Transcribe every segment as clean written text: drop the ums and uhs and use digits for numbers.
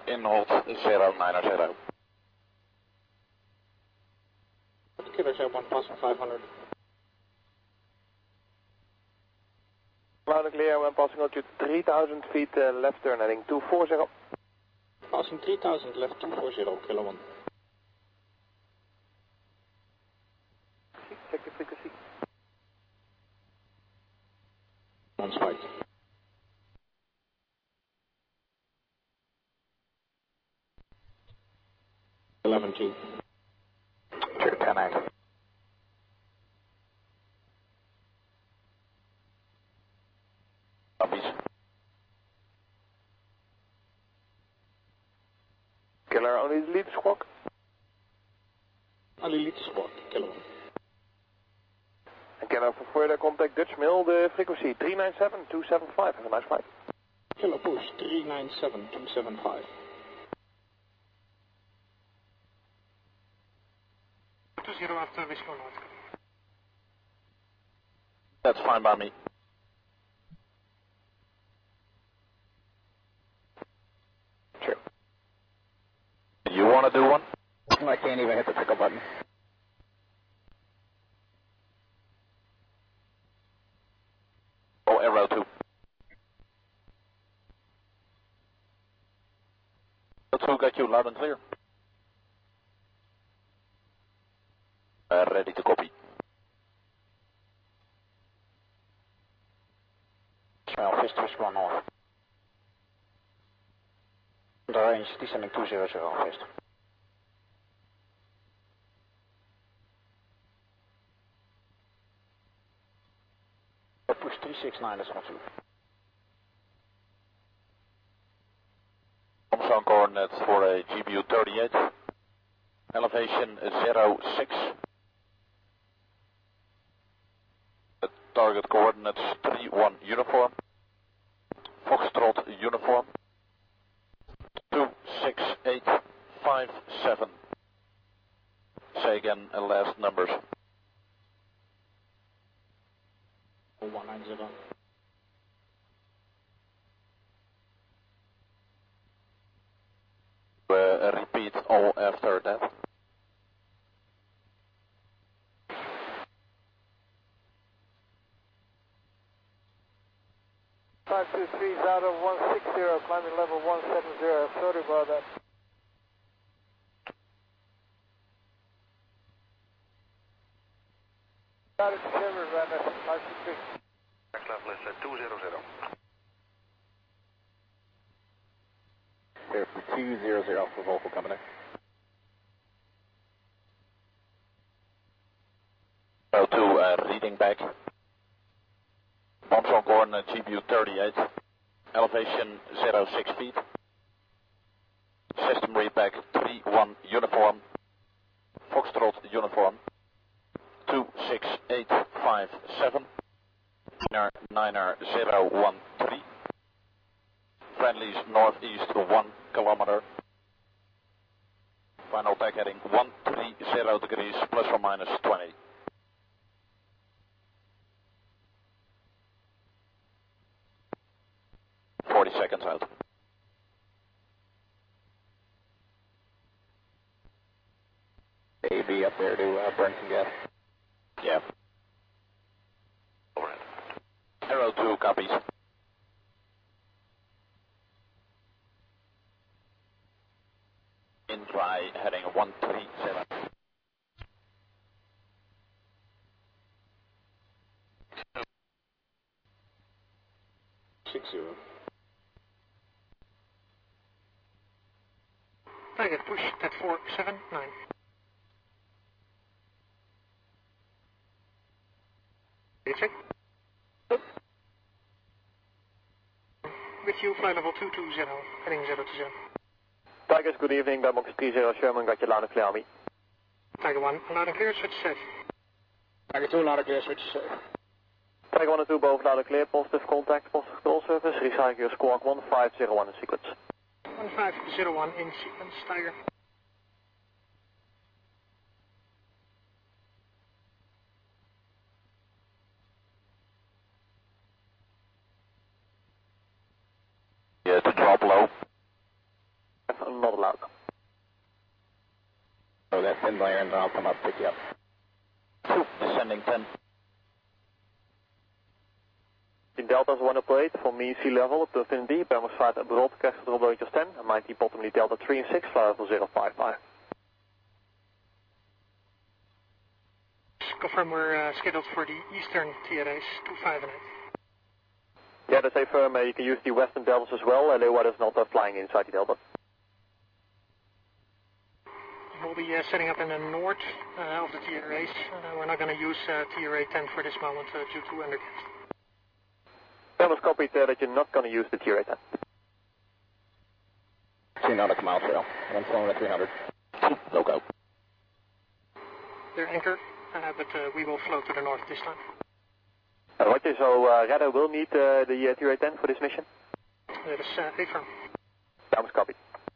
in hold 090. Kilo 01, passing 500. Loud and clear, when passing altitude 3000 feet, left turn heading 240. Passing 3000, left 240, Kilo 1. Check the frequency. On spike. Eleven two. Check 10-8. Copies. Killer, only lead squawk. Ali lead squawk, Kilo 1. And Killer, for further contact Dutch Mail, the frequency 397-275. Have a nice flight. Kilo push 397-275. 20 after Whiskey North. That's fine by me. Sure. You want to do one? I can't even hit the pickup button. Oh, arrow 2. Arrow 2 got you loud and clear. Ready to copy. Smell, fist to Whiskey North. The range, descending 200, fist. Push 369, that's not true. Armstrong coordinates for a GBU 38. Elevation 06. The target coordinates 31 uniform. Foxtrot uniform. 26857. Say again, last numbers. 190. Repeat all after that. Five two three out of 160, climbing level 170. Sorry about that. Got it, December, Van 523. Next level is 200. Clear for 200 for Volvo coming in. Arrow 2 reading back. Armstrong coordinate GBU 38. Elevation 06 feet. System read back 31 uniform. Foxtrot uniform. 26857. Niner 013. Friendlies northeast 1 kilometer. Final tag heading 130 degrees plus or minus 20. Seconds out. AB up there to burn some gas. Yeah. Overhead. Arrow 2 copies. In dry heading 137. 60. Target push at 479. Check. With you, flight level 220, heading 020. Tigers, good evening. Belmont 30 Sherman, got your loud and clear on me. Tiger 1, loud and clear, switch safe. Tiger 2, loud and clear, switch safe. Tiger 1 and 2 boven loud and clear, positive contact, positive control service, recycle your squawk 1501 in sequence. 1501 in sequence, Tiger. Yeah, to drop low. loud. So that's in layer and I'll come up pick you up. 2, descending 10. In Delta is 108, for me sea level up to infinity, Bambus vaart abroad, krijgt het rondjes 10, and 90 bottom Delta 3 and 6, fly level 055. Confirm we're scheduled for the eastern TRAs, 25 and 8. Yeah, that's a firm, you can use the western deltas as well, LA is not flying inside the delta. We'll be setting up in the north of the TRAs. We're not going to use TRA 10 for this moment due to undercast. Bambus copied that you're not going to use the TRA 10. 2 nautical miles trail, 1 kilometer 300. Loco. They're anchored, but we will flow to the north this time. Roger, so radar will need the TRA 10 for this mission? That is affirm. Bambus copied.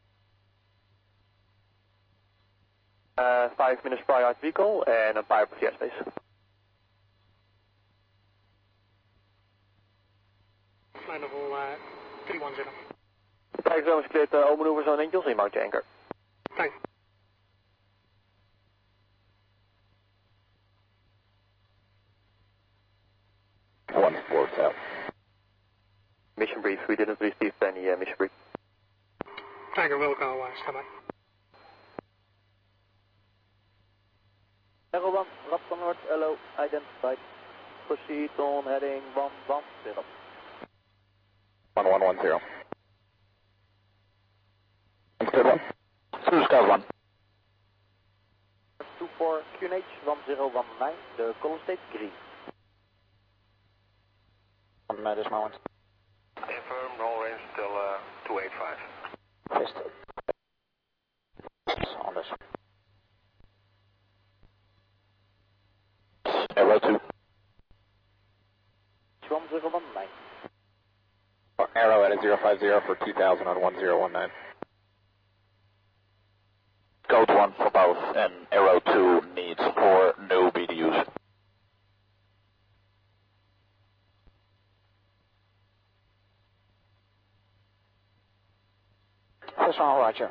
5 minutes prior out vehicle and a fire for airspace. Flight level 310. Tiger zone is cleared, all maneuvers on Angels, mount your anchor. Thank you. 1-4 south. Mission brief, we didn't receive any mission brief. Tiger will go stand by. Echo 1, Raptor North, hello, identified. Proceed on heading 110. 1110. Good one. 2 Scout 1. 24 QNH 1019, the color state green. At this moment. Affirm, roll range till 285. Fist. On this. Arrow 2. 1019. Arrow at a 050 for 2000 on 1019. Code 1 for both, and Arrow 2 needs 4 new BDUs. This one, roger.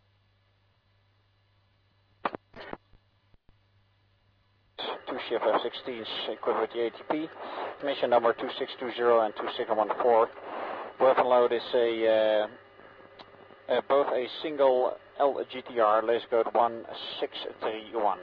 Two Shift F-16s equipped with the ATP. Mission number 2620 and 2614. Weapon load is both a single LGTR, laser code 1631.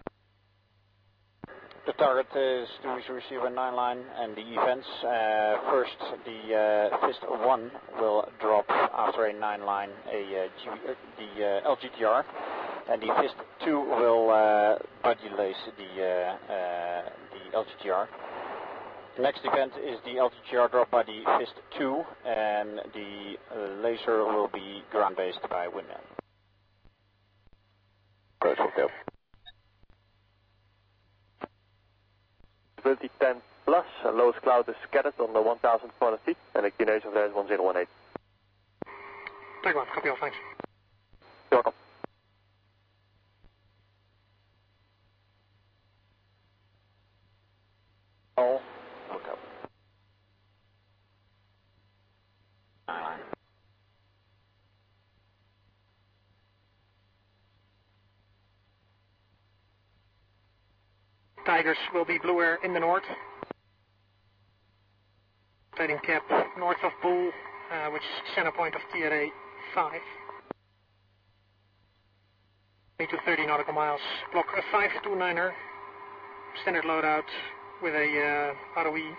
The target is to receive a 9-line and the events. First, the Fist 1 will drop after a 9-line the LGTR, and the Fist 2 will body lace the LGTR. The next event is the LGTR drop by the Fist 2, and the laser will be ground-based by windmill. Approach will go. Visibility 10 plus, lowest cloud is scattered on the 1,400 feet, and the QNH of that is 1018. Tiger 1, copy all, thanks. You're welcome. Oh, look up. 9-line. Tigers will be blue air in the north. Trading cap north of Bull, which is center point of TRA 5. 8 to 30 nautical miles. Block a 529er. Standard loadout with a ROE.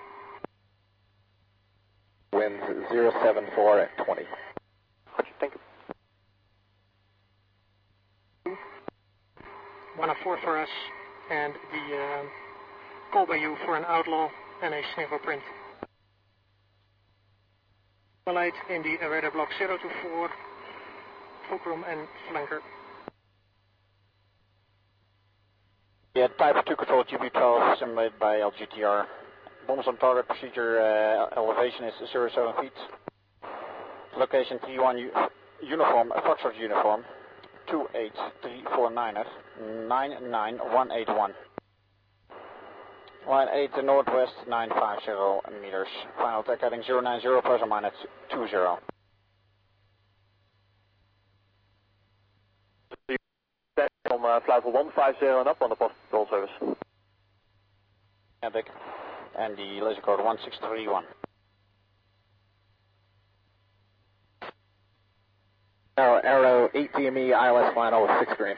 Winds 074 at 20. Thank you. 104 for us, and the call by you for an outlaw and a sniffle print. Light in the radar block 024, fulcrum and flanker. Yeah, type 2 control GB12 simulated by LGTR. Bombs on target procedure elevation is 07 feet. Location T1 uniform, Foxtrot uniform, 28349 99181. Line 8 to northwest 950 meters. Final tech heading 090 plus or minus 20. flight 150 and up on the post control service. Epic. And the laser code 1631. Arrow 8 DME, ILS final 6 green.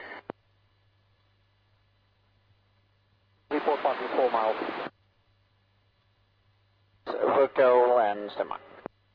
Report 4 miles. Vertical and stand by.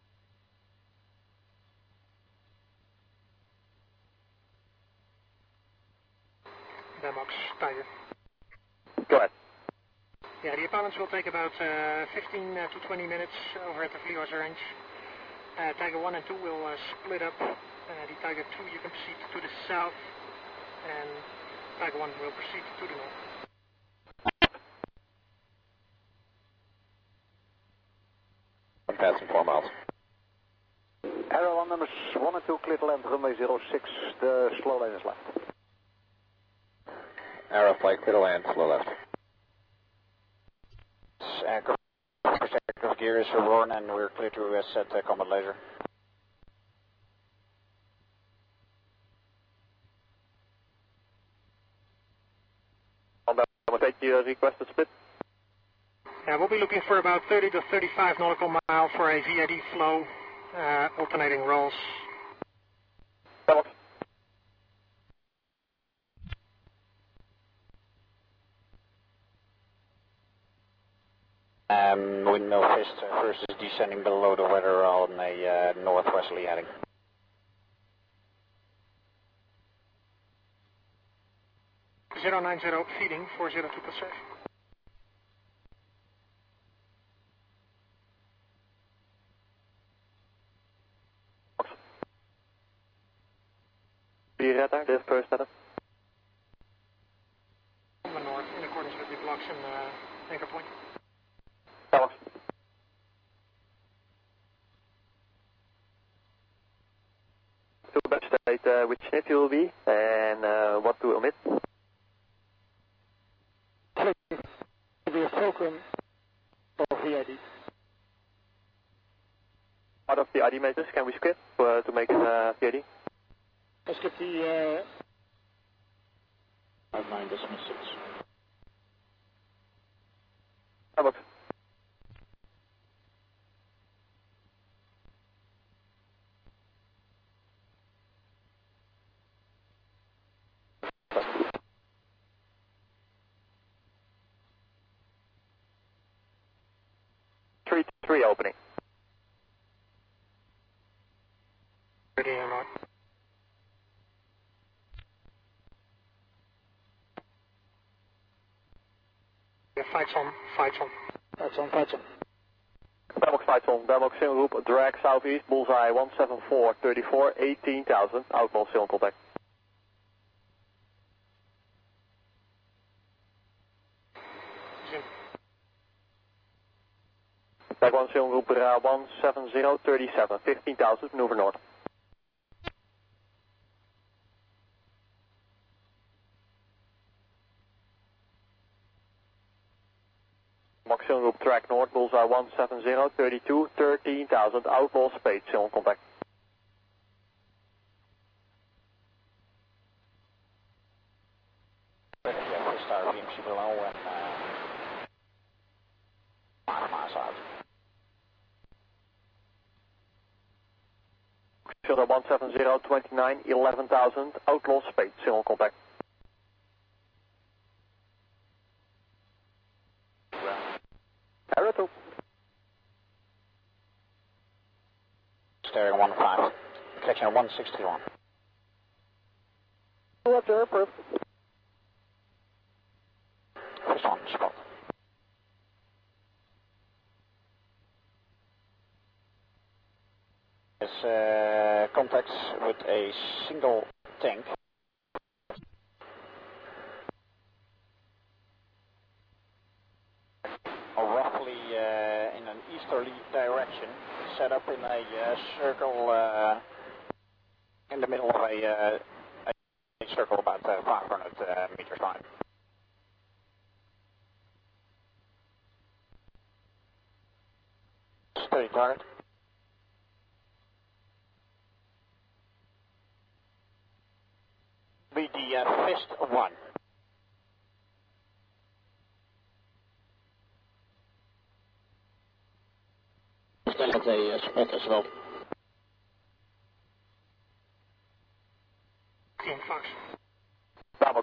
Bemox, Tiger. Go ahead. Yeah, the opponents will take about 15 to 20 minutes over at the Vlios range. Tiger 1 and 2 will split up. The Tiger 2 you can proceed to the south, and Tiger 1 will proceed to the north. I'm passing 4 miles. Arrow on numbers 1 and 2, clear to land, runway 06, the slow lane is left. Arrow flight, clear to land, slow left. Protective gear is worn and we're clear to set combat laser. On that, I'm going to take your requested split. Yeah, we'll be looking for about 30 to 35 nautical miles for a VID flow, alternating rolls. Bemox. Windmill fist versus descending below the weather on a northwesterly heading. .090 feeding, 402 Pacific. Radar, this first status. On the north, in accordance with the blocks and anchor point. Bemox. To best state which snip you will be and what to omit. Be a fulcrum or VID. Part of the ID matrix, can we skip to make it VID? Let's get the 59.6. Bemox. Three opening. Ready or not. Yeah, fights on, fights on. Fights on, fights on. Bemox flights on. Bemox Sim Group, drag southeast, bullseye 174, 34, 18,000. Outlaw still in contact. Zim. Drag 1 Sim Group, 170, 37, 15,000, maneuver north. Maximum Group track north, bullseye 170, 32, 13,000, outlaw spade, still in contact. Yeah, first star VMC below and 5 miles out. Maximum 170, 29, 11,000, outlaw spade, still in contact. Arrow 2. Steering 15. Connection 161. Roger, approved. First one, spot. There's contacts with a single tank. Roughly in an easterly direction, set up in a circle in the middle of a circle about 500 meters wide. Steady target. BD the Fist 1. Stand at a spot as well. Team Fox. Starbox.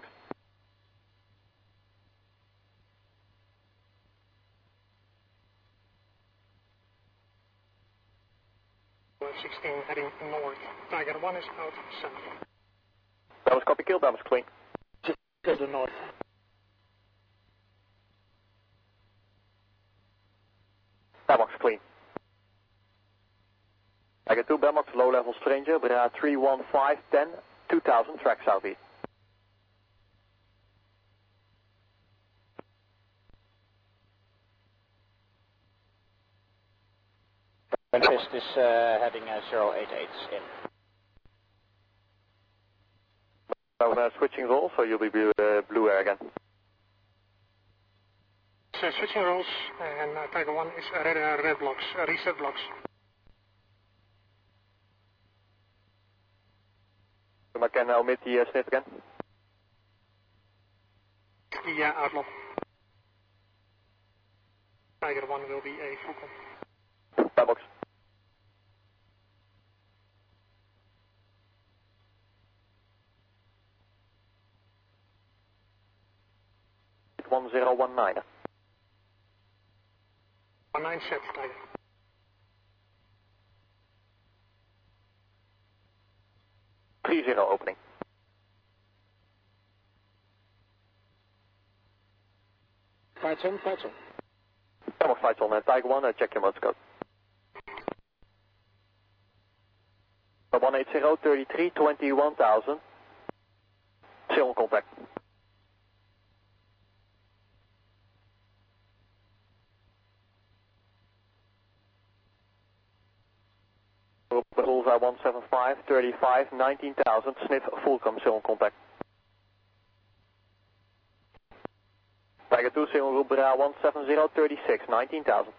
16 heading north. Tiger 1 is out south. Bellers copy kill, Bellers clean. To the north. Bellbox clean. Tiger 2, Bellbox, low level stranger, Bra 31510, 2000, track southeast. Fist is heading 088 in. I'm switching roll, so you'll be blue air again. So switching roles, and Tiger 1 is red blocks, reset blocks. I can omit the sniff again. The outlaw. Tiger 1 will be a full Bellbox. It's 1019. 19 set, Tiger. Opening. Fights on. Bellbox flights on, Tiger 1, check your motor code. 180, 33, 21,000. Still on contact. Bullseye 175, 35, 19,000. Sniff Fulcrum, still on contact. Tiger 2, single group Bra 170, 36, 19,000.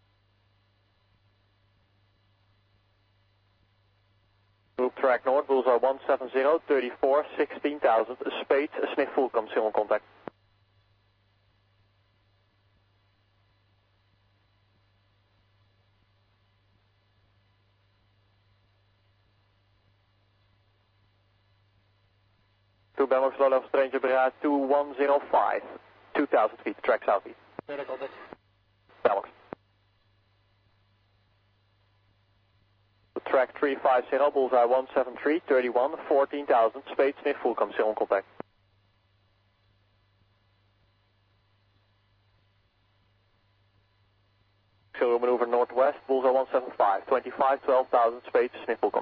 Group track north, Bullseye 170, 34, 16,000. Spade, Sniff Fulcrum, still on contact. Two Bellbox low level stranger Bra 2105, 2,000 feet, track southeast. Contact. Bellbox. Track 350, Bullseye 173, 31, 14,000, Spade, Sniff Fulcrum, still on contact. Zero maneuver northwest, Bullseye 175, 25, 12,000, Spade, Sniff Fulcrum.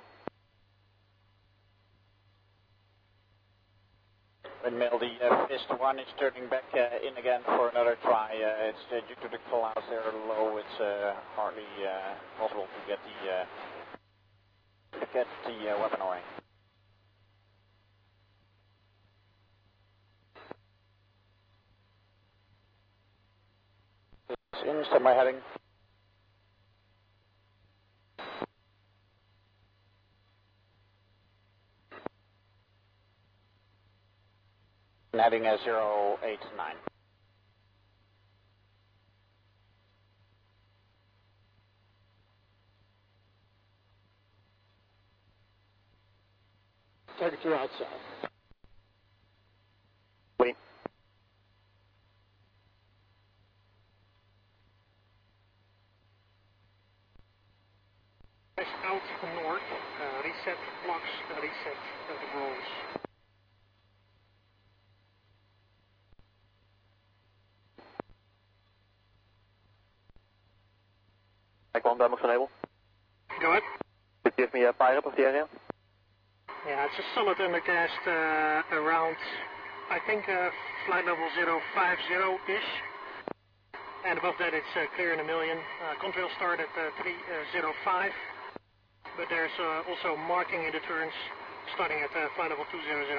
Windmill, the Fist 1 is turning back in again for another try. It's due to the clouds, they're low. It's hardly possible to get the weapon away. It's in, stand by heading. Heading 089. Target 2 outside. Wait. Out north, reset blocks, reset the rolls. Mike 1, Bellbox enable. Go ahead. Could you give me a pilot of the area? Yeah, it's a solid undercast around, I think, flight level 050-ish. And above that it's clear in a million. Contrail start at 305. But there's also marking in the turns starting at flight level 200.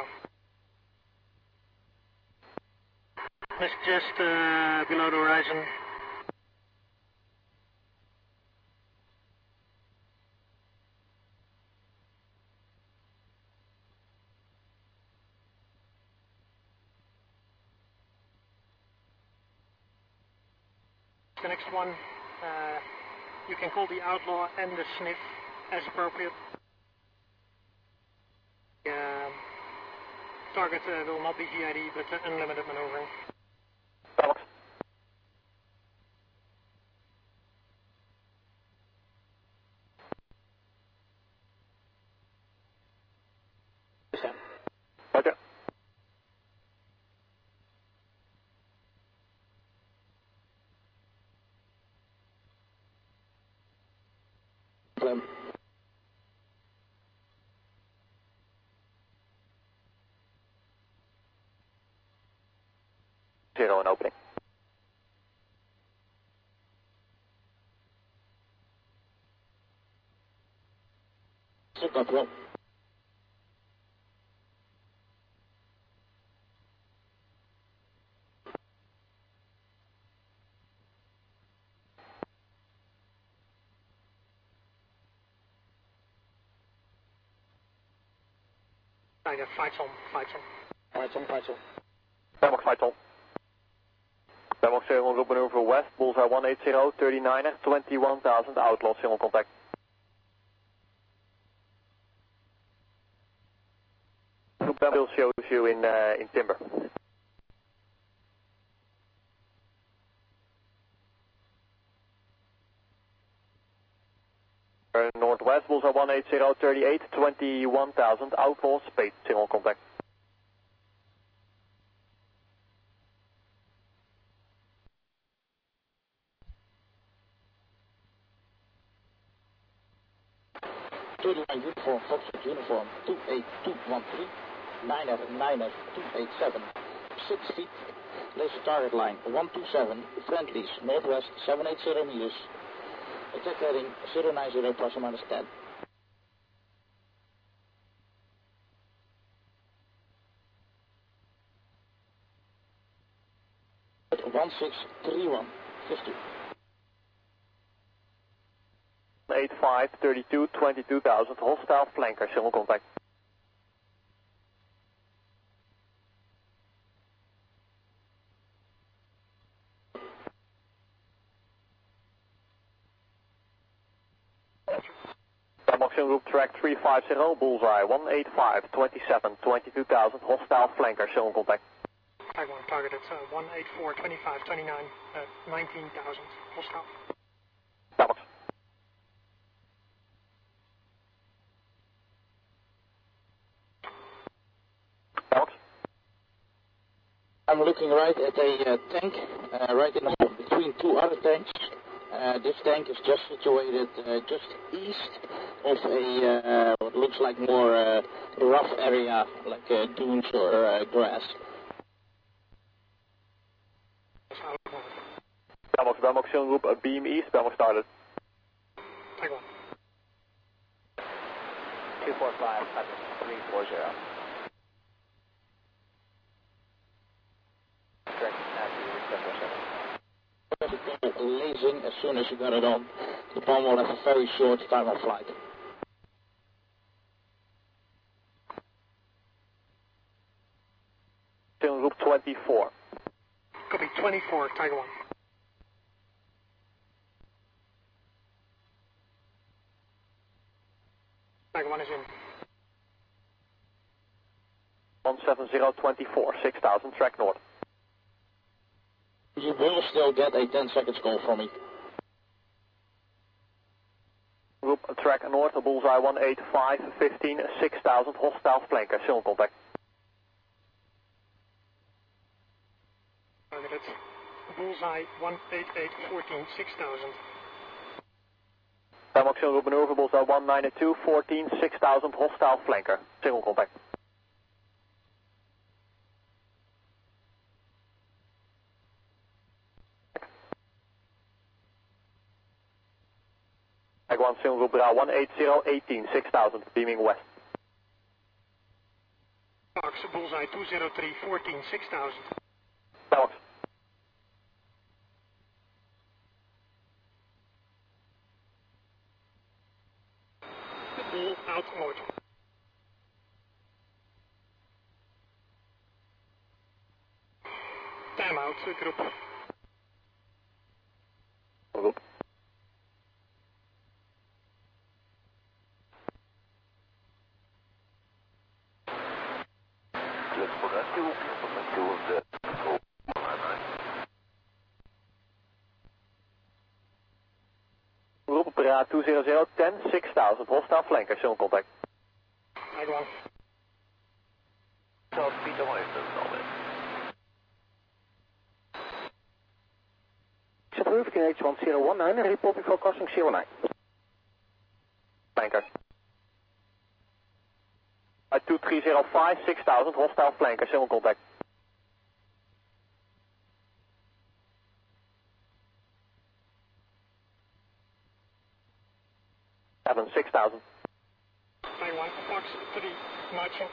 It's just below the horizon. the next one. You can call the outlaw and the sniff as appropriate. Target will not be VID, but unlimited maneuvering. Alex. Roger. Clem. Zero in opening. Super Pro. Tiger, fights on. Fights on. Bangkok flight on. Bangkok 7 group maneuver west, bullseye 180, 39er, 21,000, outlaw, single contact. Group Bangkok shows you in timber. Northwest, bullseye 180, 38, 21,000, outlaw, spade, single contact. Line uniform, Foxtrot uniform, 28213, 9er 287, 6 feet, laser target line 127, friendlies, northwest 780 meters, attack heading 090 plus or minus 10. At 1631, 50. 85, 32, 22,000, hostile flanker, single contact. Moxion group track 350, bullseye 185, 27, 22,000, hostile flanker, single contact. Tiger 1 targeted 184, 25, 29, 19,000, hostile. Alex. Alex. I'm looking right at a tank, right in the middle between two other tanks. This tank is just situated just east of a what looks like more rough area, like dunes or grass. Bangkok group, beam east, Bangkok started. Tiger 1. 245, 340. Lasing as soon as you got it on. The bomb will have a very short time of flight. Group 24. Copy 24, Tiger 1. Tiger 1 is in. 17024, 6,000, track north. You will still get a 10 seconds call from me. Group track north, bullseye 185, 15, 6,000, hostile flanker, single contact. Targeted bullseye 188, 14, 6,000. Bangkok group maneuver, bullseye 192, 14, 6,000, hostile flanker, single contact. Taiwan single group Bra 180, 18, 6,000, beaming west. Fox, bullseye 203, 14, 6,000. Alex. Bull out mode. Timeout, group. Let's put that you of the 0199. Roep apparaat 20010, 6000, hostile flanker, zone contact. Tag 1. South Peter Western, alweer. Approved, QNH1019, reporting for crossing 09. Flanker. 2305, 6000, hostile flanker, zone contact. 6000. Tag 1, Fox 3, marching.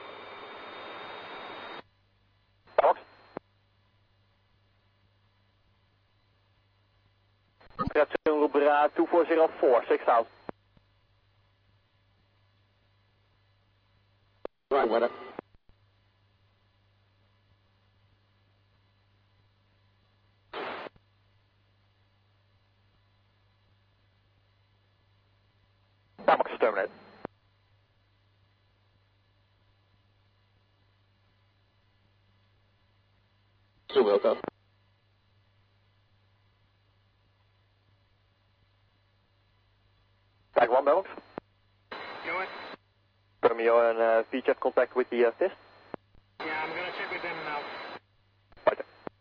Fox. That's roep 2404, 6000. Right, weather. Fox, terminate. Two will go. Tag 1, Bellox. Go ahead. Romeo and VChat contact with the fist. Yeah, I'm gonna check with them now. Right.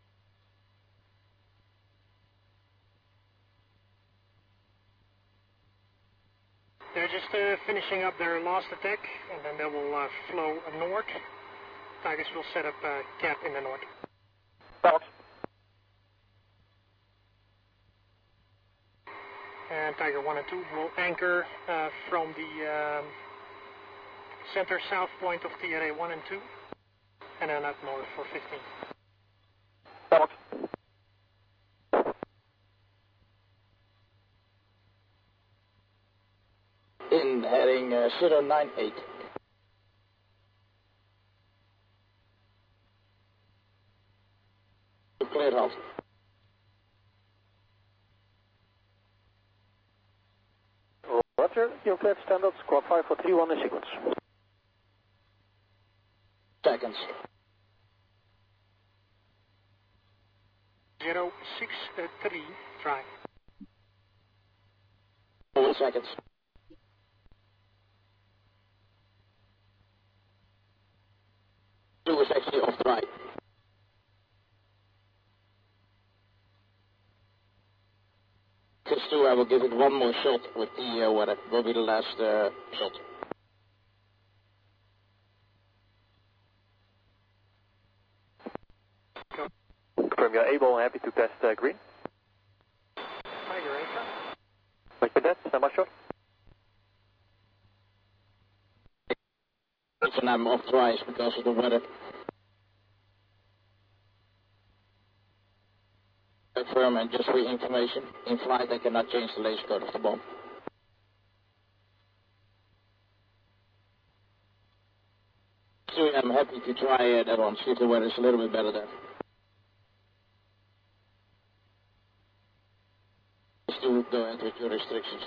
They're just finishing up their last attack, and then they will flow north. Tigers will set up a cap in the north. Fox. And Tiger 1 and 2 will anchor from the center south point of TRA 1 and 2, and then up north for 15. Fox. In heading 098. Clear halt. Roger, you're cleared standard, squad 5431 in sequence. Seconds. 063, try. 4 seconds. Two is actually off the right. This two, I will give it one more shot with the weather. Will be the last shot. Confirm you're able and happy to test green. Tiger anchor. Like that, stand by shot. And I'm off twice because of the weather. Confirm and just for your information, in flight I cannot change the laser code of the bomb. So I'm happy to try that one, see if the weather is a little bit better there. Just to go ahead with your restrictions.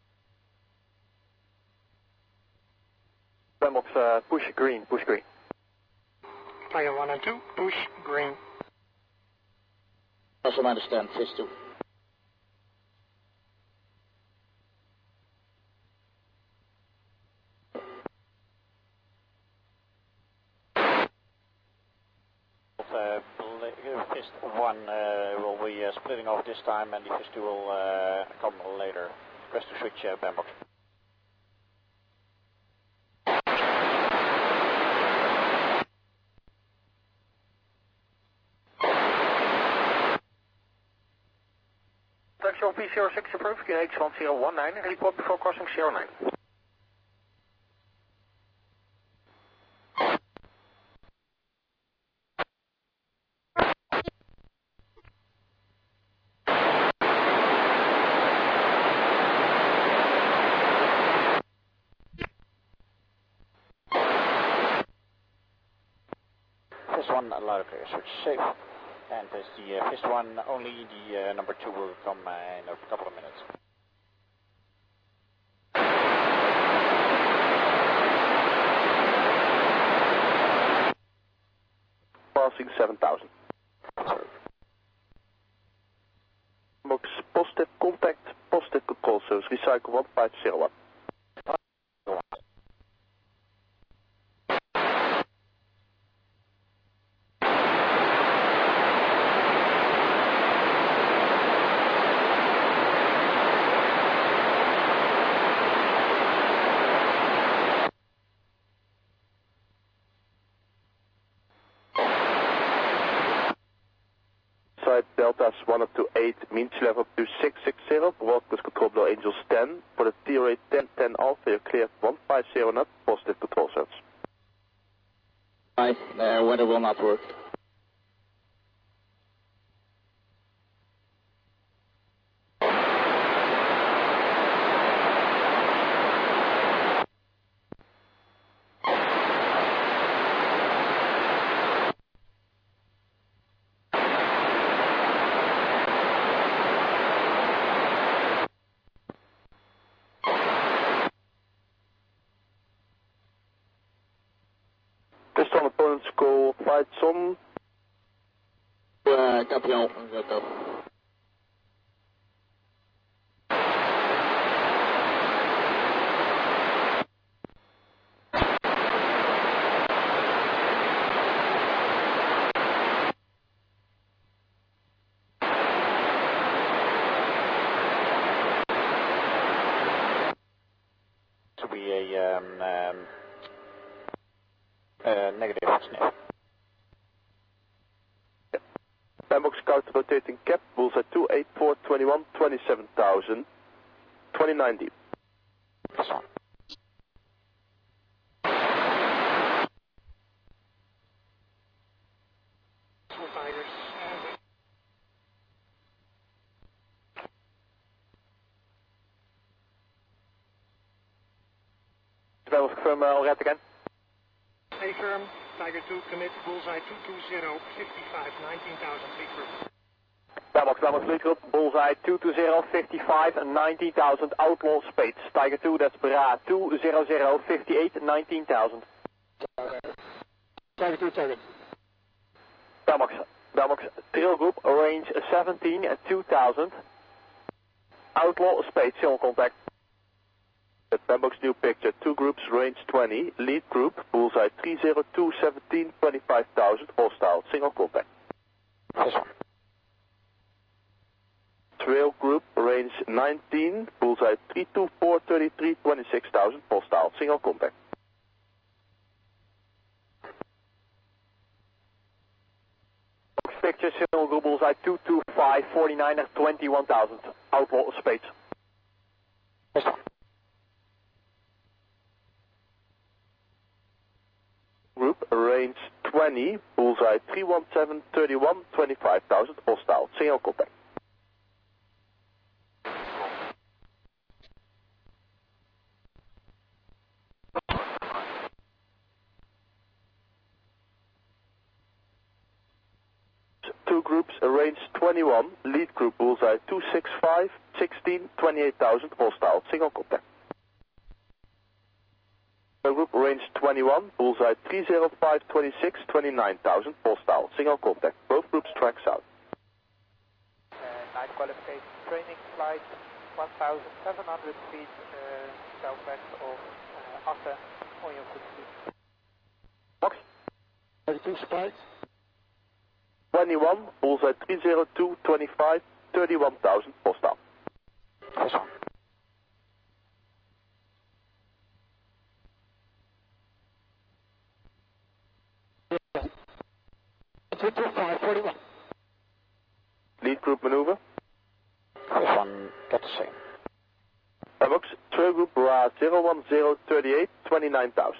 Remox, push green, push green. Tiger 1 and 2, push green. Also understand, Fish 2. Fist 1 will be splitting off this time, and the Fist 2 will come later. Press to switch bandbox. Actual P06 approved, QNH1019, report before crossing 09. Fist 1 loud clear, switch safe. And as the Fist 1 only, the number 2 will come in a couple of minutes. crossing 7000. Box positive contact, positive control service, recycle 1501. Deltas 1028, mean sea level up to 660, broadcast control below Angels 10, for the TRA 1010 Alpha, you're cleared 150 knot, positive control service. Right, weather will not work. Pistol opponents call flights on. Copy all, go. To be a negative sniff. Pambox scout rotating cap, bullseye 28421, 27,000, 29 deep. This one. Tigers. Pambox confirm Alright again. A firm, Tiger 2, commit, bullseye 220, 55, 19,000, lead group. Pambox lead group, bullseye 220, 55, 19,000, outlaw spades. Tiger 2, that's Bra 200, 58, 19,000. Tiger 2, target. Pambox trail group, range 17 at 2,000, outlaw spades, single contact. Pambox new picture, 2 groups, range 20, lead group, bullseye 302, 17, 25,000, hostile, single contact. This one. Trail group, range 19, bullseye 324, 33, 26,000, hostile, single contact. Picture, single group, bullseye 225, 49 at 21,000, outlaw spades. This one. Group, range 20, bullseye 317, 31, 25,000, hostile, single contact. Two groups, range 21, lead group, bullseye 265, 16, 28,000, hostile, single contact. Group, range 21, bullseye 305, 26, 29,000, hostile, single contact. Both groups track south. Night qualification training flight 1,700 feet southwest of Assen on your good speed. Box. 32 spikes. 21, bullseye 302, 25, 31,000, hostile. This one. Lead group maneuver. This one, get the same. Box, trail group, Ra 010, 38, 29,000.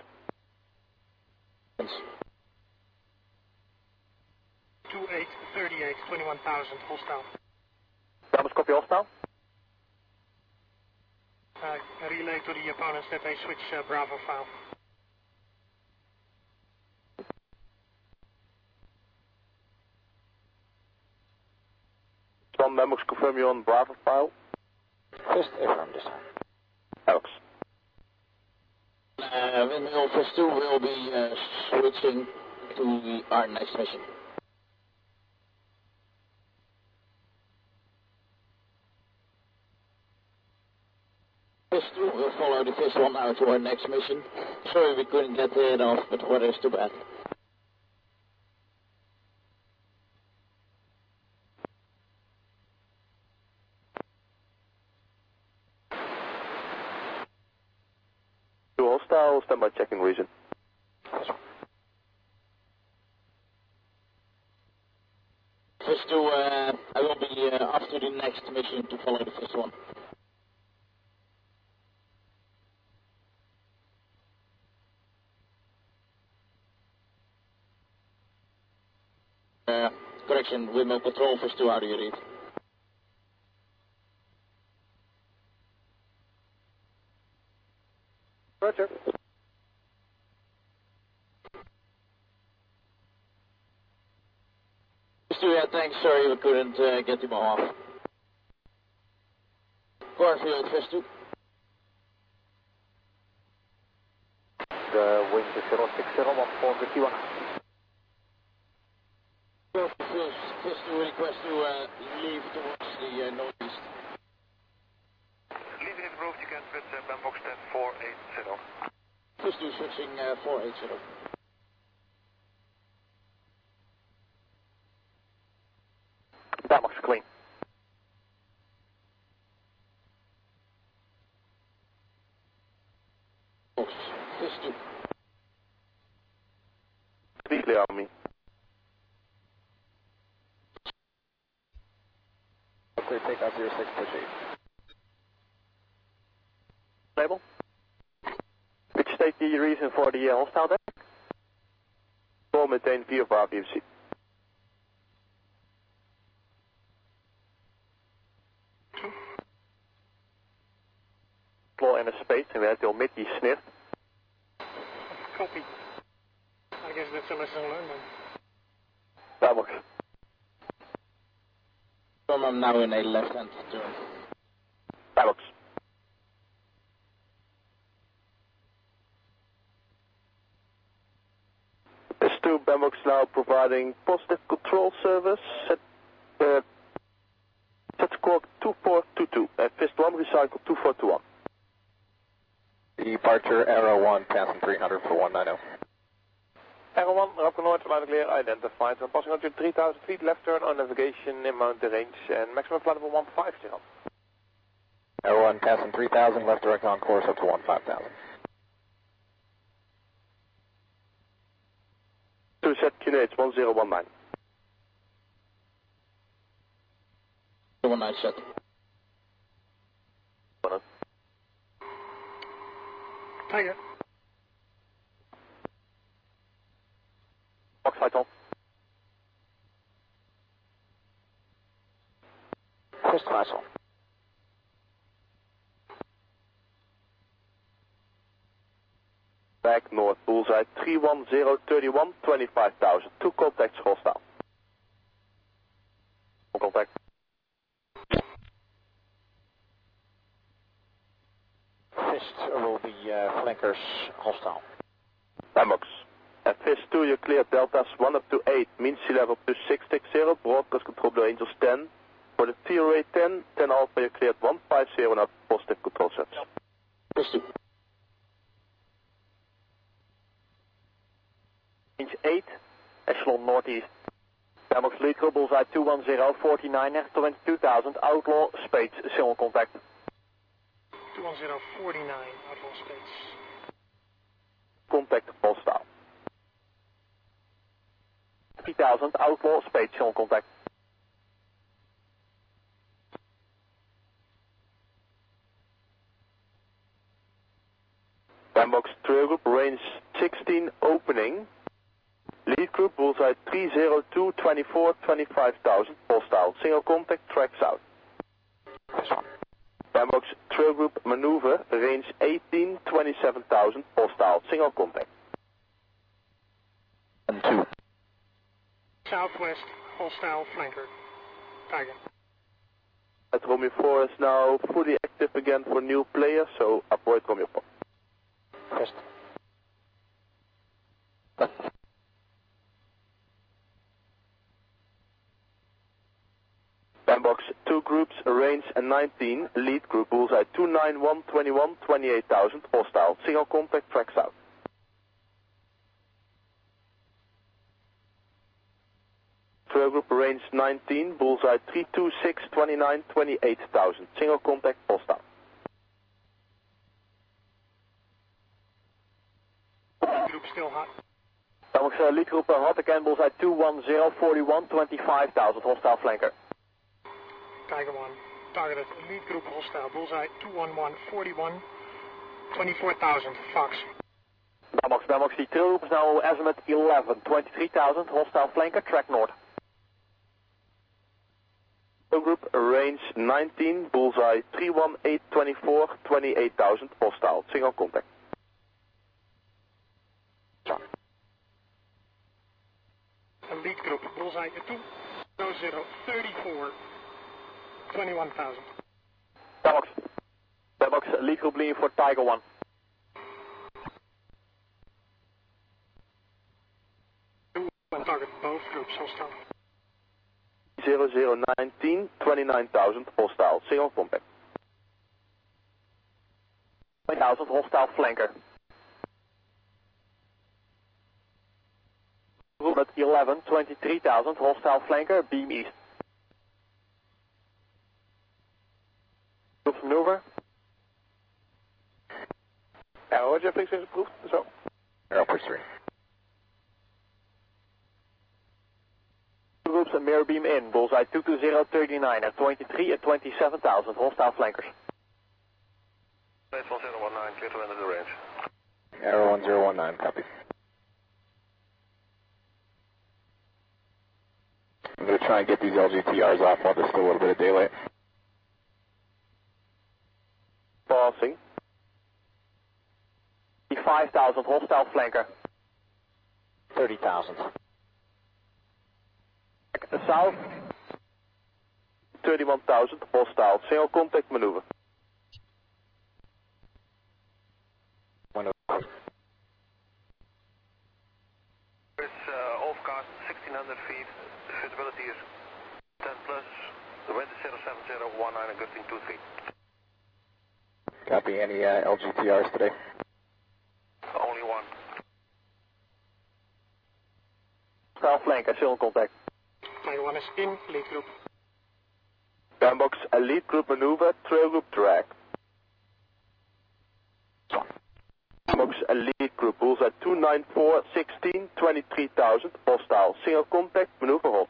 28, 38, 21,000, hostile. Dames, copy hostile. Relay to the opponents that they switch Bravo file. One Memox, confirm you on Bravo file. First affirm this time. Alex. Windmill First 2 will be switching to our next mission. Fist 2 will follow the Fist 1 out to our next mission. Sorry we couldn't get it off, but weather is too bad. Two hostile, standby checking region. Fist 2, I will be after the next mission to follow the Fist 1. Correction, Windmill Patrol, Fist 2, how do you read? Roger. Fist 2, yeah, thanks, sorry we couldn't get him off. Cornfield, Fist 2. The wind is 0601 Fist 2 request to leave towards the northeast. Leaving is approved, you can switch Bambox 10480. Fist 2 switching 480. Bambox clean. Fist 2. Be clear on me. Clear takeoff 06, push 8. Label. Which state the reason for the hostile deck? Or maintain via VAR VFC. Claw en een spade en we hebben mid die sniff. Copy. I guess that's a lesson learned then. Bambox. I'm now in a left-hand turn. Bambox. S2 Bambox now providing positive control service. Set score 2422 and Fist 1 recycle 2421. Departure, Arrow 1, passing 300 for 190. Arrow 1, Rapco North, loud and clear, identified. I'm passing out to 3000 feet, left turn on navigation, inbound the range, and maximum flight level 150. Arrow 1, passing 3000, left direct on course up to 15,000. Two set QNH 1019. 19 set. Tiger. Box light on. Fist vessel. Back north, bullseye 31031, 25,000. Two contacts hostile. Contact. Fist will be flankers hostile. Bambox. At Fist 2 you clear deltas 1 up to 8, mean sea level plus 660, broadcast control Blue Angels 10. For the TRA 10, 10 Alpha you cleared 150 now positive control sets. Fist 2. Range 8, echelon northeast. Bambox lead crew, bullseye 210, 49er, 22,000, outlaw, spades, single contact. 21049, outlaw states. Contact hostile. 3000, outlaw, spades, single contact. Bambox trail group, range 16, opening. Lead group, bullseye 302, 24, 25,000, hostile. Single contact, tracks out. This one. Bambox trail group, maneuver, range 18, 27,000, hostile. Single contact. And 2. Southwest, hostile flanker. Tiger. At Romeo 4 is now fully active again for new players, so avoid Romeo 4. Fist. Box 2 groups, range 19, lead group, bullseye 29121, 28,000, hostile, single contact, track south. Trail group, range 19, bullseye 32629, 28,000, single contact, hostile. Group still hot. Box lead group hot again, bullseye 21041, 25,000, hostile flanker. Tiger 1, targeted lead group hostile, bullseye 21141, 24,000, Fox. Bellbox, die trail group is now azimuth 11, 23,000, hostile flanker, track north. Trail group, range 19, bullseye 31824, 28,000, hostile, single contact. Lead group, bullseye 20034, 21,000. Bellbox lead group leading for Tiger 1. And target both groups hostile. 0019, 29,000, hostile, single contact. 20,000, hostile flanker. Group at 11, 23,000, hostile flanker, beam east. Group maneuver. Roger, fix is approved, zo. Aero push 3. Groups and mirror beam in, bullseye 22039 at 23 and 27,000, hostile flankers. 1019, clear to enter the range. Aero 1019, copy. I'm going to try and get these LGTRs off while there's still a little bit of daylight. Passing. 5,000, hostile flanker. 30,000. South. 31,000, hostile, single contact maneuver. It's overcast 1600 feet, visibility is 10 plus, the wind is 07019 and gusting 23. Copy, any LGTRs today? Only one. Hostile flanker, single contact. Tiger 1 is in lead group. Box, a lead group maneuver, trail group drag. Box, a lead group, bullseye 29416, 23,000, hostile, single contact, maneuver hold.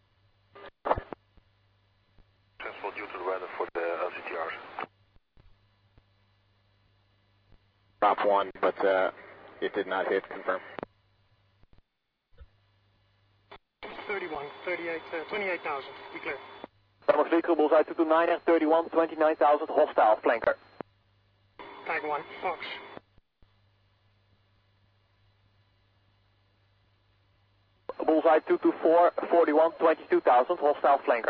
Successful due to the weather for the LCTRs. Drop 1, but it did not hit, confirm. 31, 38, 28,000, declare. Box lead group, bullseye 229 at 31, 29,000, hostile flanker. Tiger 1, Fox. Bullseye 224, 41, 22,000, hostile flanker.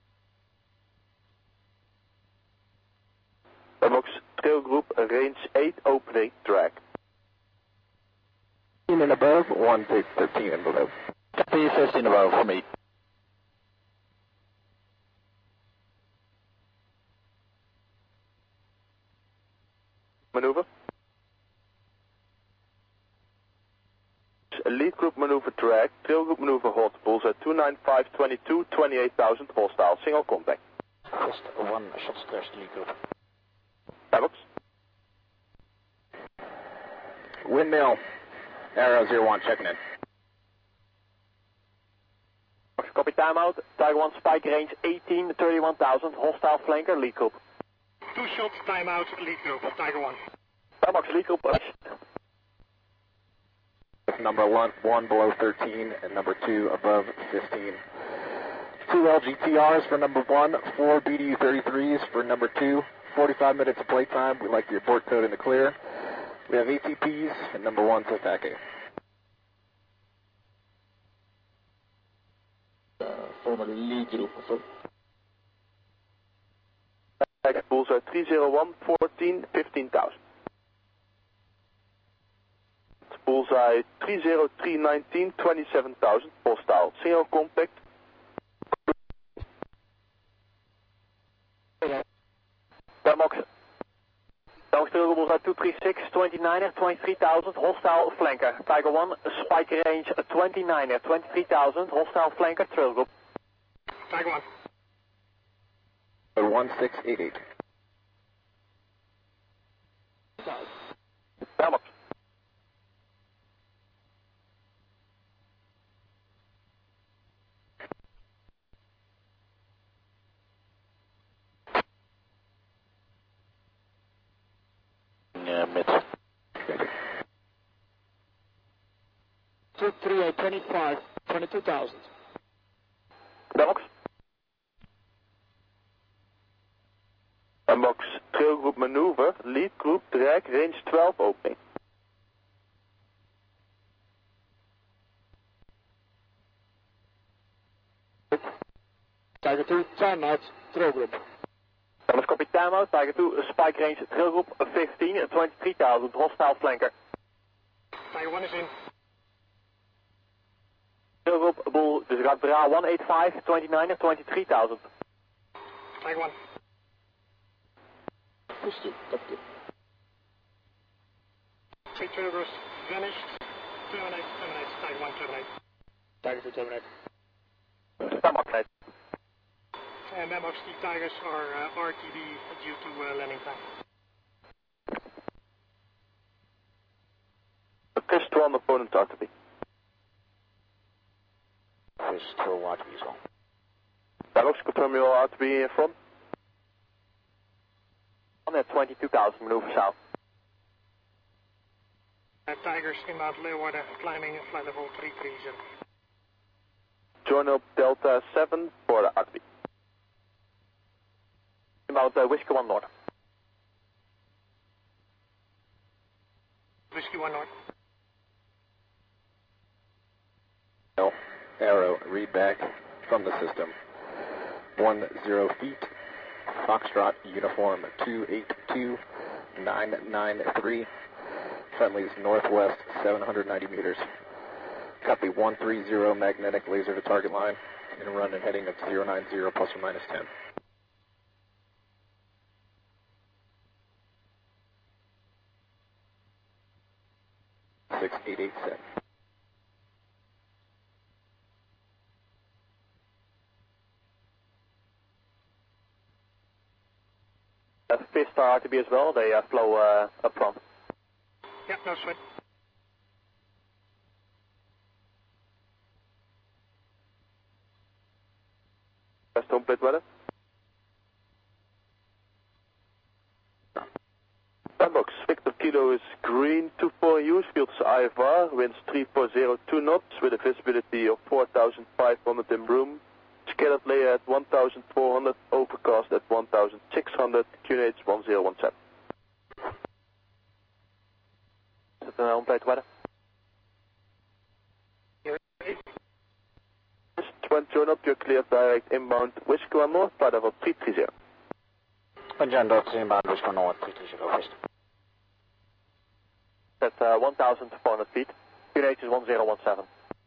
Box, trail group, range 8, opening, drag. 15 and above, 1 to 13 and below. Copy, 15 above for me. Maneuver. Lead group maneuver drag, trail group maneuver hold, bullseye 29522, 28,000, hostile, single contact. Just 1 shot crest lead group. Box. Windmill, Aero 01, checking in. Copy timeout. Tiger 1 spike range 18, 31,000, hostile flanker, lead group. 2 shots, timeout, lead group, Tiger 1. Box lead group. Number 1 below 13 and number 2 above 15. 2 LGTRs for number 1, 4 BD-33s for number 2, 45 minutes of playtime. We like the abort code in the clear. We have ATPs and number 1's attacking. Former lead group. Bullseye 301, 14, 15,000. Bullseye 30319, 27,000, hostile, single contact. 236, 29er, 23,000, hostile flanker. Tiger 1, spike range 29er, 23,000, hostile flanker, trail group. Tiger 1. 1688. Bellbox. Mid. 23825, 22,000. Bellbox. Bellbox, trail group maneuver, lead group, drag, range 12, opening. Tiger 2, timeout, trail group. Bellbox copy timeout, Tiger 2, spike range, trail group 15, 23,000, hostile flanker. Tiger 1 is in. Trail group, bull, disregard Bra 185, 29er, 23,000. Tiger 1. Push copy. Three trailers vanished. Terminate. Tiger 1 terminate. Tiger 2, terminate. Bellbox late. And memos, the Tigers are RTB due to landing time. Test 1 opponent RTB. Is still watch visual. Bellbox, confirm your RTB in front. On at 22,000, maneuver south. Tigers inbound Leeuwarden, climbing flight level 330. Join up Delta 7 for the RTB. Inbound Whiskey 1 North. Whiskey 1 North. No. Arrow, read back from the system. 10 feet. Foxtrot, uniform 282993. Friendlies northwest 790 meters. Copy 130 magnetic laser to target line. And run and heading of 090 plus or minus 10. 6887. Fifth star RTB as well, they flow up front. Yep, no sweat. Best home plate weather. Sandbox, Victor Kilo is green 24 use, fields IFR, winds 3402 knots with a visibility of 4,500 in room. Scattered layer at 1,400, overcast at 1,600, QNH 1017. Is it home plate weather? When join up, you're clear direct inbound Whiskey 1 North, flight level 330. Agenda inbound Whiskey North 330 west. At 1,400 feet. QNH is 1017.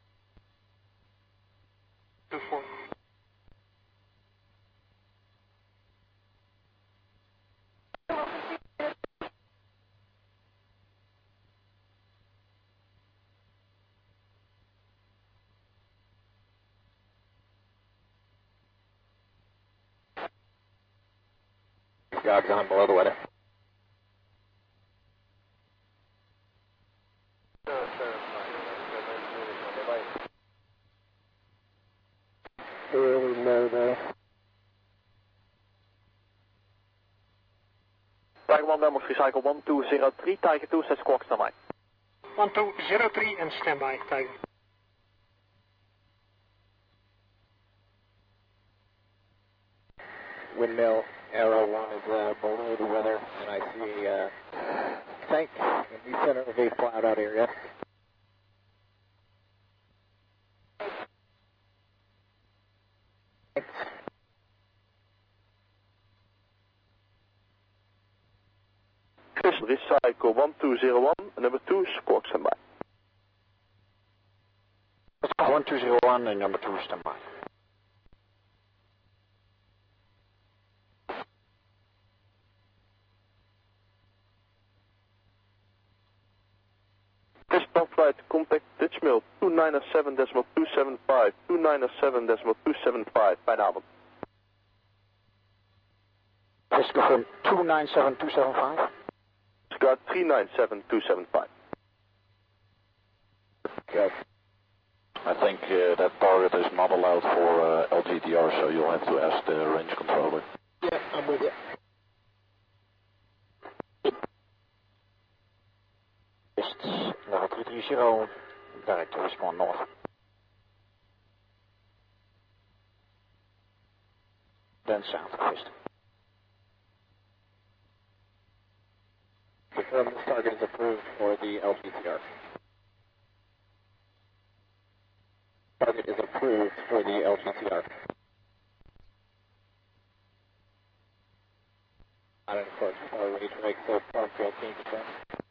24. Gogs on below the weather. Tiger 1 Bellbox recycle 1203, Tiger 2 sets squawk standby. 1203 and standby, Tiger. Windmill, Arrow 1 is below the weather, and I see a tank in the center of a flat out area. Chris, recycle 1201, number 2, squawk standby. 1201 and number 2 standby. 2907.275, 2907.275, fijne avond. Just confirm 297275. Scout 397275. Yes. I think that target is not allowed for LGTR, so you'll have to ask the range controller. Yeah, I'm with you. Just level 330, direct to respond north. Then south, west. Confirm this target is approved for the LGTR. Target is approved for the LGTR. Not in accordance with our range reg, so farm field team confirm.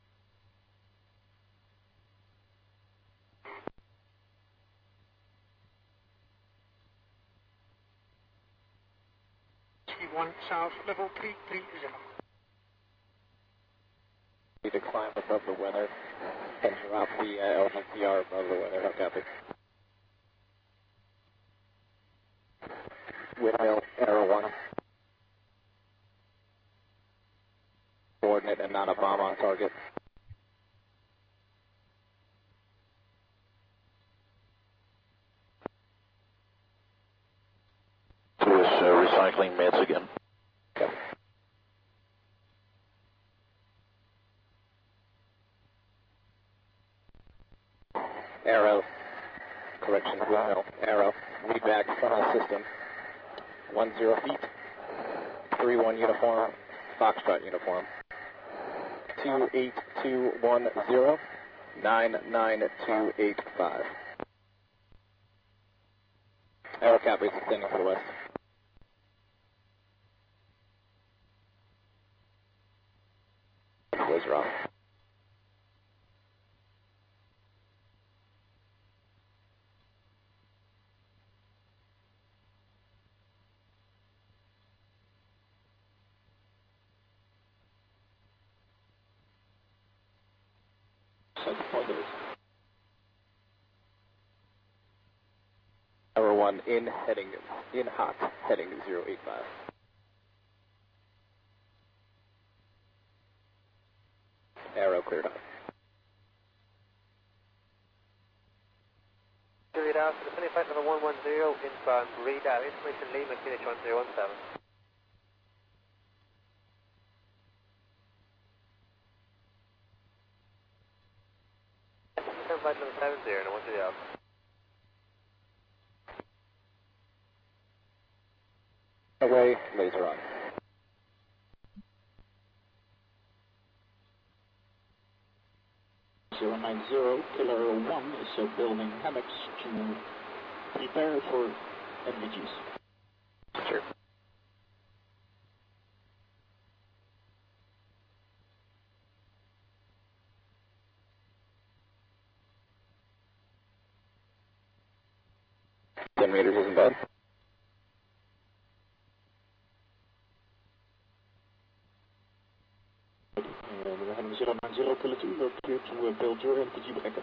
T1 south, level 330. Need to climb above the weather and drop the LGTR above the weather. How copy? Windmill, arrow 1. Coordinate and not a bomb on target. To his recycling mids again. Okay. Arrow. Correction, windmill. Arrow. Read back funnel system. 10 feet. 31 uniform. Foxtrot uniform. 28210. 99285. Arrow copy is extending for the west. Laser off. Arrow 1 in hot, heading 085. Arrow cleared up. Cleared out to the Sunny Flight number 110, inbound radar, information Lima, QNH 1017. Sunny Flight number 70, and 130. Away, laser on. Killer 1 is building hammocks to prepare for NVGs. Sure. Ten meters isn't bad. We're heading 090 Killer 2, we're clear to build your NVG bracket.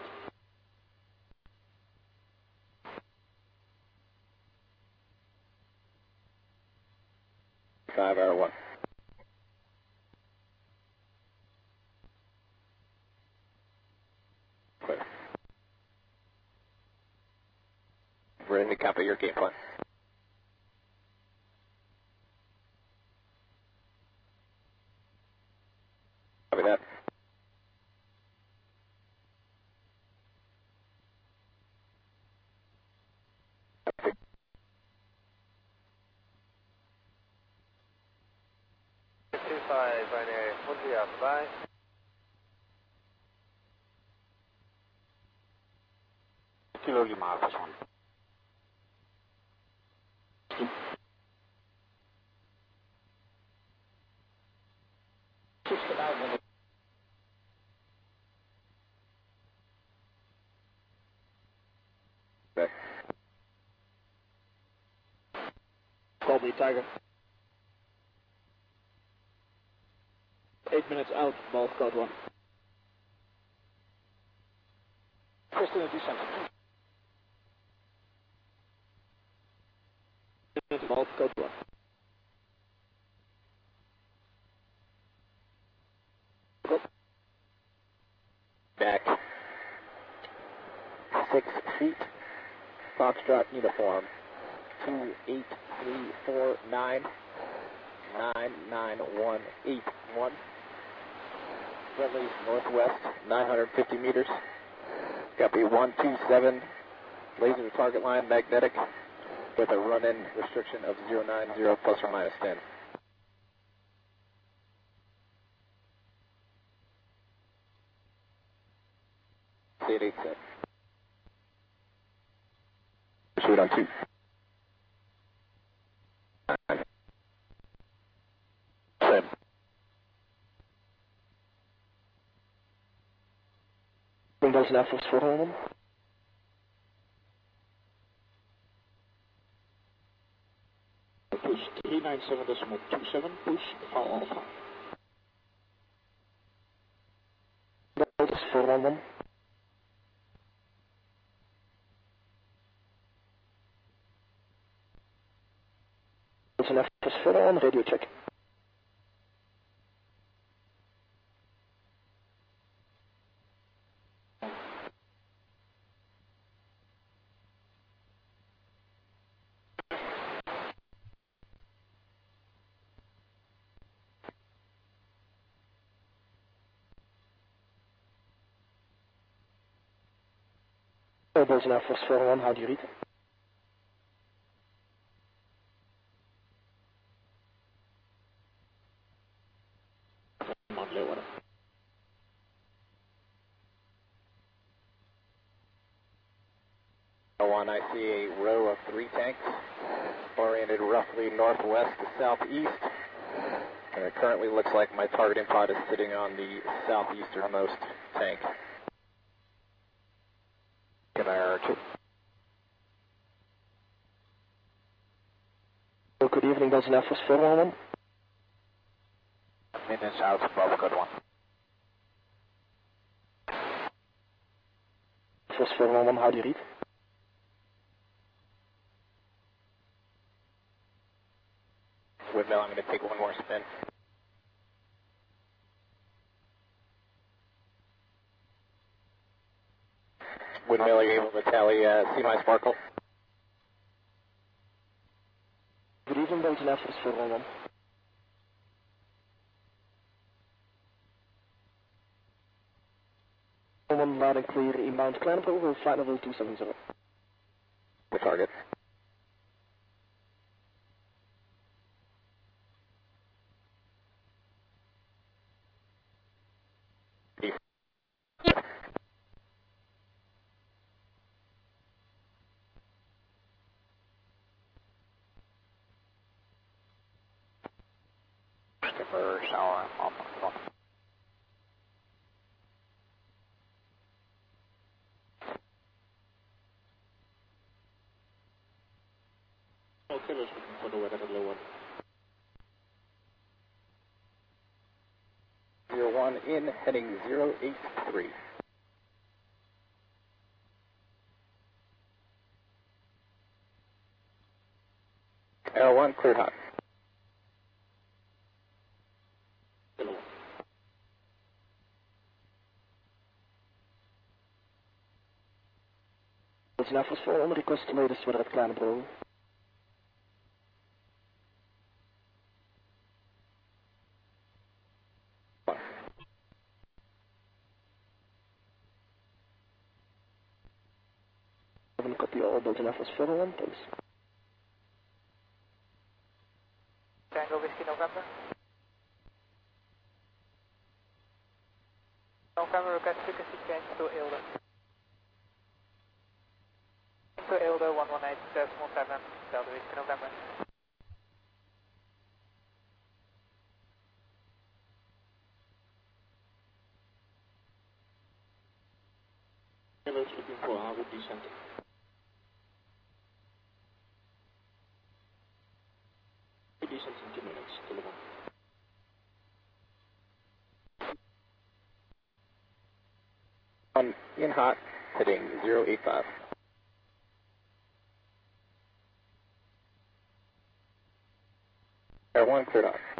Five hour 1. Clear. Ready to copy your game plan. Copy that. Copy. Binary, 130, bye. Kilo Lima, this one. Back. Call me Tiger. 8 minutes out, ball code 1. First in the descent. Golf, code 1. Back 6 feet, Foxtrot uniform, 28349 99181. Friendly northwest, 950 meters. Copy 127, laser to target line, magnetic, with a run-in restriction of 090 plus or minus 10. 887. Pursuit on 2. 7. Windows left is for Holman. Push 397.27, push Val Alpha. Windows for London. Windows left is for on, radio check. Windows left is for on, how do you read? One, I see a row of 3 tanks oriented roughly northwest to southeast, and it currently looks like my targeting pod is sitting on the southeasternmost tank. Good IR2. Well, good evening, that's enough for Roman. Maintenance out above code 1. For Roman, how do you read? Windmill, I'm going to take one more spin. Windmill, are you able to tally see my sparkle? Good evening, that's enough for Roman. Roman, loud and clear, inbound Kleinbro, will flight level 270. The target. Skipper, shower, on code 1. Okay, let's looking for the weather at low 1. 01 in, heading 083. L1, cleared hot. That's enough for on request latest weather at Kleinbro. Copy all those enough for on, please. Tango Whiskey November. November request frequency change to Eelde. To Eelde 118.7, Delta Whiskey November. Hello, looking for a route descent. Descent in 2 minutes, telephone. In hot, heading 085. cleared out.